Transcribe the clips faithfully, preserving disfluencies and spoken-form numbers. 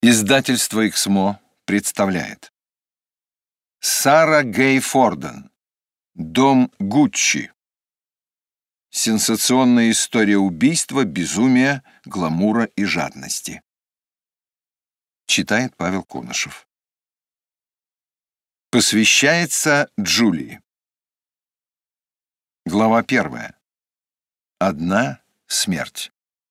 Издательство «Эксмо» представляет Сара Гей Форден. Дом Гуччи. Сенсационная история убийства, безумия, гламура и жадности. Читает Павел Конышев. Посвящается Джулии. Глава первая. Одна смерть.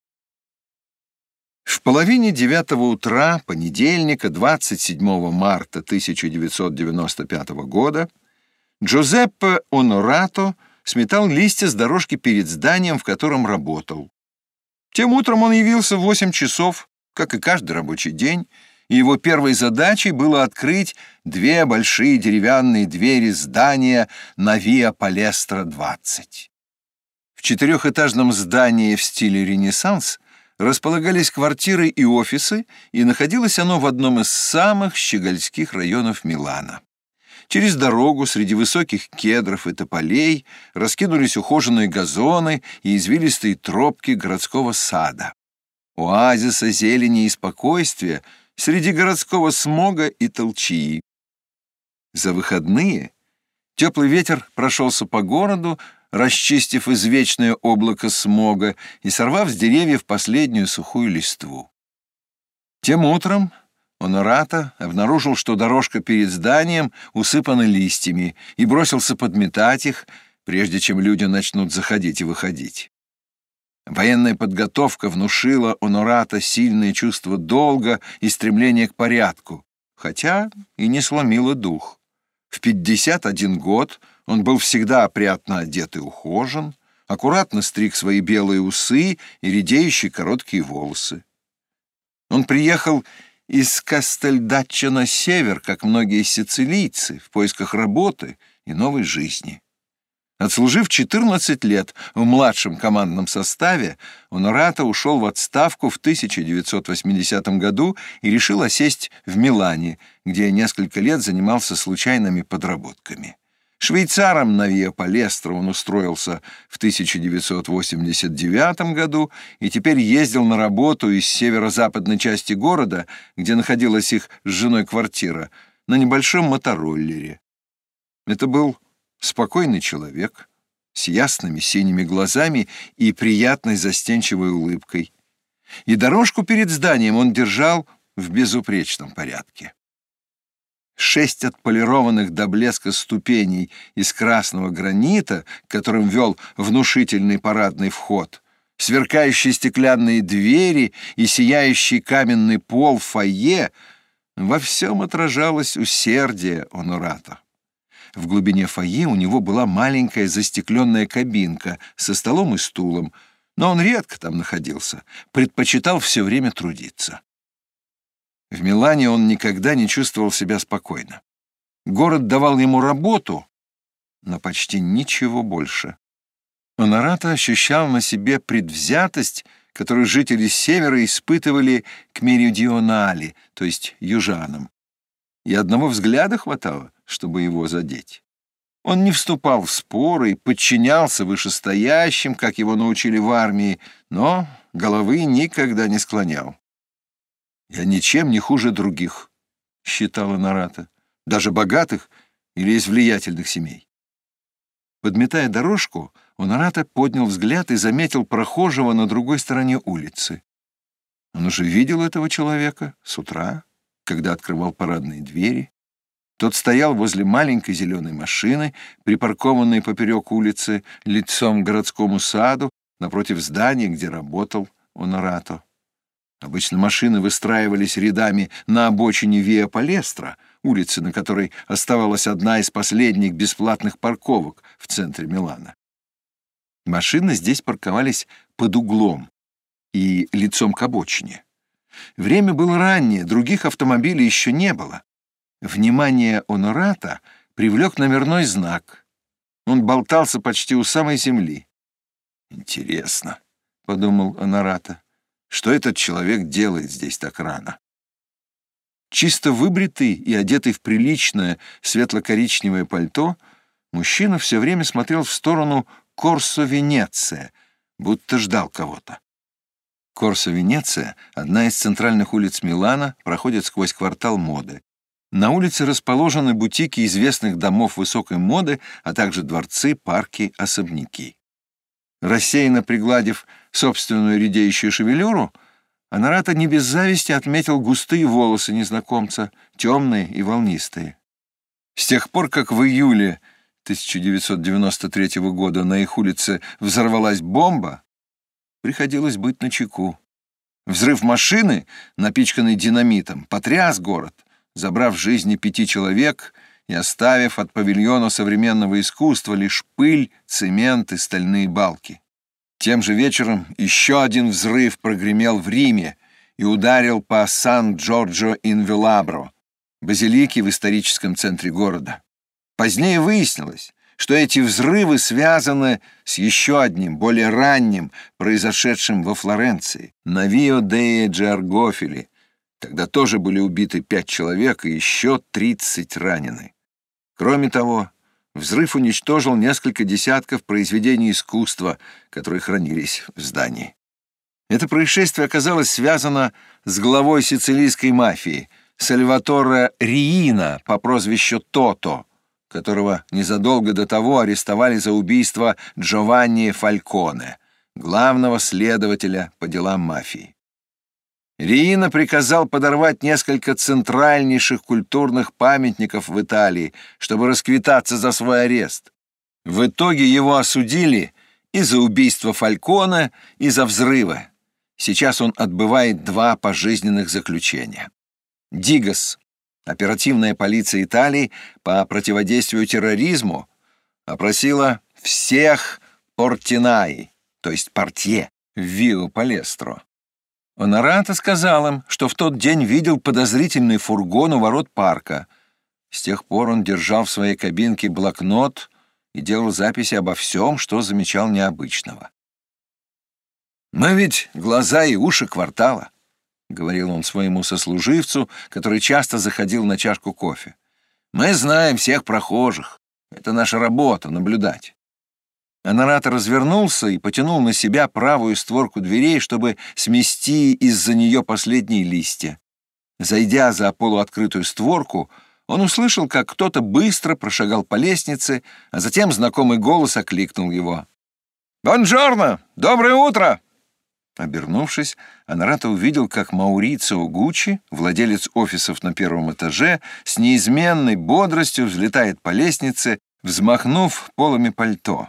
В половине девятого утра понедельника, двадцать седьмого марта тысяча девятьсот девяносто пятого года, Джузеппе Онорато сметал листья с дорожки перед зданием, в котором работал. Тем утром он явился в восемь часов, как и каждый рабочий день, и его первой задачей было открыть две большие деревянные двери здания на Виа Палестра двадцать. В четырехэтажном здании в стиле Ренессанс располагались квартиры и офисы, и находилось оно в одном из самых щегольских районов Милана. Через дорогу среди высоких кедров и тополей раскинулись ухоженные газоны и извилистые тропки городского сада. Оазиса зелени и спокойствия среди городского смога и толчии. За выходные теплый ветер прошелся по городу, расчистив извечное облако смога и сорвав с деревьев последнюю сухую листву. Тем утром Онорато обнаружил, что дорожка перед зданием усыпана листьями, и бросился подметать их, прежде чем люди начнут заходить и выходить. Военная подготовка внушила Онорато сильное чувство долга и стремление к порядку, хотя и не сломила дух. В пятьдесят один год он был всегда опрятно одет и ухожен, аккуратно стриг свои белые усы и редеющие короткие волосы. Он приехал из Кастельдаччо на север, как многие сицилийцы, в поисках работы и новой жизни. Отслужив четырнадцать лет в младшем командном составе, Онорато ушел в отставку в тысяча девятьсот восьмидесятом году и решил осесть в Милане, где несколько лет занимался случайными подработками. Швейцаром на Виа Палестра он устроился в тысяча девятьсот восемьдесят девятом году и теперь ездил на работу из северо-западной части города, где находилась их с женой квартира, на небольшом мотороллере. Это был спокойный человек с ясными синими глазами и приятной застенчивой улыбкой. И дорожку перед зданием он держал в безупречном порядке. Шесть отполированных до блеска ступеней из красного гранита, к которым вел внушительный парадный вход, сверкающие стеклянные двери и сияющий каменный пол фойе — во всем отражалось усердие Онорато. В глубине фойе у него была маленькая застекленная кабинка со столом и стулом, но он редко там находился, предпочитал все время трудиться. В Милане он никогда не чувствовал себя спокойно. Город давал ему работу, но почти ничего больше. Онорато ощущал на себе предвзятость, которую жители Севера испытывали к меридионали, то есть южанам. И одного взгляда хватало, чтобы его задеть. Он не вступал в споры и подчинялся вышестоящим, как его научили в армии, но головы никогда не склонял. «Я ничем не хуже других», — считал Онорато, «даже богатых или из влиятельных семей». Подметая дорожку, Онорато поднял взгляд и заметил прохожего на другой стороне улицы. Он уже видел этого человека с утра, когда открывал парадные двери. Тот стоял возле маленькой зеленой машины, припаркованной поперек улицы, лицом к городскому саду, напротив здания, где работал Онорато. Обычно машины выстраивались рядами на обочине Виа Палестра, улицы, на которой оставалась одна из последних бесплатных парковок в центре Милана. Машины здесь парковались под углом и лицом к обочине. Время было раннее, других автомобилей еще не было. Внимание Онорато привлек номерной знак. Он болтался почти у самой земли. «Интересно», — подумал Онорато, — «что этот человек делает здесь так рано?» Чисто выбритый и одетый в приличное светло-коричневое пальто, мужчина все время смотрел в сторону Корсо Венеция, будто ждал кого-то. Корсо Венеция, одна из центральных улиц Милана, проходит сквозь квартал моды. На улице расположены бутики известных домов высокой моды, а также дворцы, парки, особняки. Рассеянно пригладив собственную редеющую шевелюру, Онорато не без зависти отметил густые волосы незнакомца, темные и волнистые. С тех пор, как в июле тысяча девятьсот девяносто третьего года на их улице взорвалась бомба, приходилось быть начеку. Взрыв машины, напичканный динамитом, потряс город, забрав жизни пяти человек и оставив от павильона современного искусства лишь пыль, цемент и стальные балки. Тем же вечером еще один взрыв прогремел в Риме и ударил по Сан-Джорджо-ин-Велабро, базилике в историческом центре города. Позднее выяснилось, что эти взрывы связаны с еще одним, более ранним, произошедшим во Флоренции, на Вио-деи-Джиаргофили, когда тоже были убиты пять человек и еще тридцать ранены. Кроме того, взрыв уничтожил несколько десятков произведений искусства, которые хранились в здании. Это происшествие оказалось связано с главой сицилийской мафии Сальваторе Риина по прозвищу Тото, которого незадолго до того арестовали за убийство Джованни Фальконе, главного следователя по делам мафии. Риина приказал подорвать несколько центральнейших культурных памятников в Италии, чтобы расквитаться за свой арест. В итоге его осудили и за убийство Фальконе, и за взрывы. Сейчас он отбывает два пожизненных заключения. Дигас, оперативная полиция Италии по противодействию терроризму, опросила всех портинаи, то есть портье, в Вио-Палестро. Онорато сказал им, что в тот день видел подозрительный фургон у ворот парка. С тех пор он держал в своей кабинке блокнот и делал записи обо всем, что замечал необычного. «Мы ведь глаза и уши квартала», — говорил он своему сослуживцу, который часто заходил на чашку кофе. «Мы знаем всех прохожих. Это наша работа — наблюдать». Онорато развернулся и потянул на себя правую створку дверей, чтобы смести из-за нее последние листья. Зайдя за полуоткрытую створку, он услышал, как кто-то быстро прошагал по лестнице, а затем знакомый голос окликнул его. «Бонжорно! Доброе утро!» Обернувшись, Онорато увидел, как Маурицио Гуччи, владелец офисов на первом этаже, с неизменной бодростью взлетает по лестнице, взмахнув полами пальто.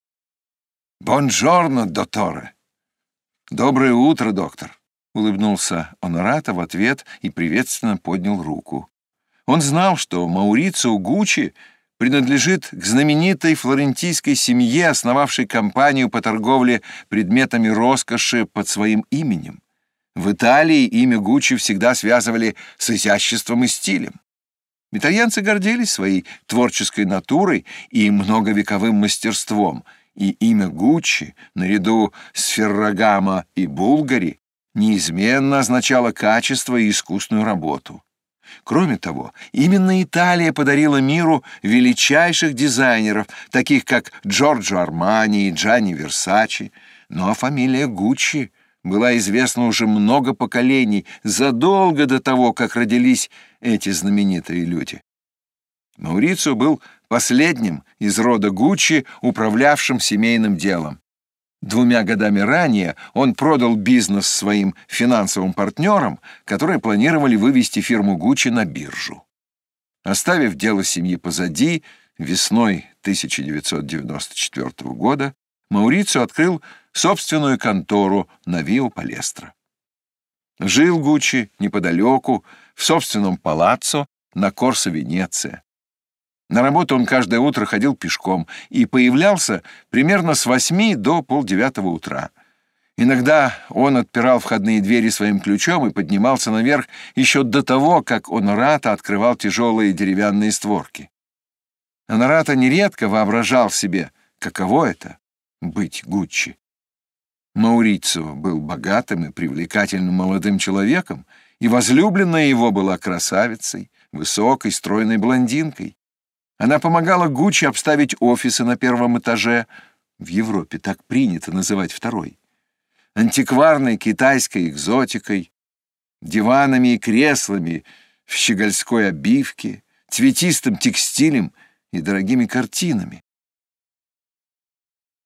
«Бонжорно, дотторе!» «Доброе утро, доктор!» — улыбнулся Онорато в ответ и приветственно поднял руку. Он знал, что Маурицио Гуччи принадлежит к знаменитой флорентийской семье, основавшей компанию по торговле предметами роскоши под своим именем. В Италии имя Гуччи всегда связывали с изяществом и стилем. Итальянцы гордились своей творческой натурой и многовековым мастерством, и имя Гуччи, наряду с Феррагамо и Булгари, неизменно означало качество и искусную работу. Кроме того, именно Италия подарила миру величайших дизайнеров, таких как Джорджо Армани и Джанни Версачи, ну а фамилия Гуччи была известна уже много поколений, задолго до того, как родились эти знаменитые люди. Маурицио был последним из рода Гуччи, управлявшим семейным делом. Двумя годами ранее он продал бизнес своим финансовым партнерам, которые планировали вывести фирму Гуччи на биржу. Оставив дело семьи позади, весной тысяча девятьсот девяносто четвёртого года Маурицио открыл собственную контору на Вио-Палестро. Жил Гуччи неподалеку, в собственном палаццо на Корсо Венеция. На работу он каждое утро ходил пешком и появлялся примерно с восьми до полдевятого утра. Иногда он отпирал входные двери своим ключом и поднимался наверх еще до того, как Онорато открывал тяжелые деревянные створки. Онорато нередко воображал себе, каково это — быть Гуччи. Маурицио был богатым и привлекательным молодым человеком, и возлюбленная его была красавицей, высокой, стройной блондинкой. Она помогала Гуччи обставить офисы на первом этаже. В Европе так принято называть второй. антикварной китайской экзотикой, диванами и креслами в щегольской обивке, цветистым текстилем и дорогими картинами.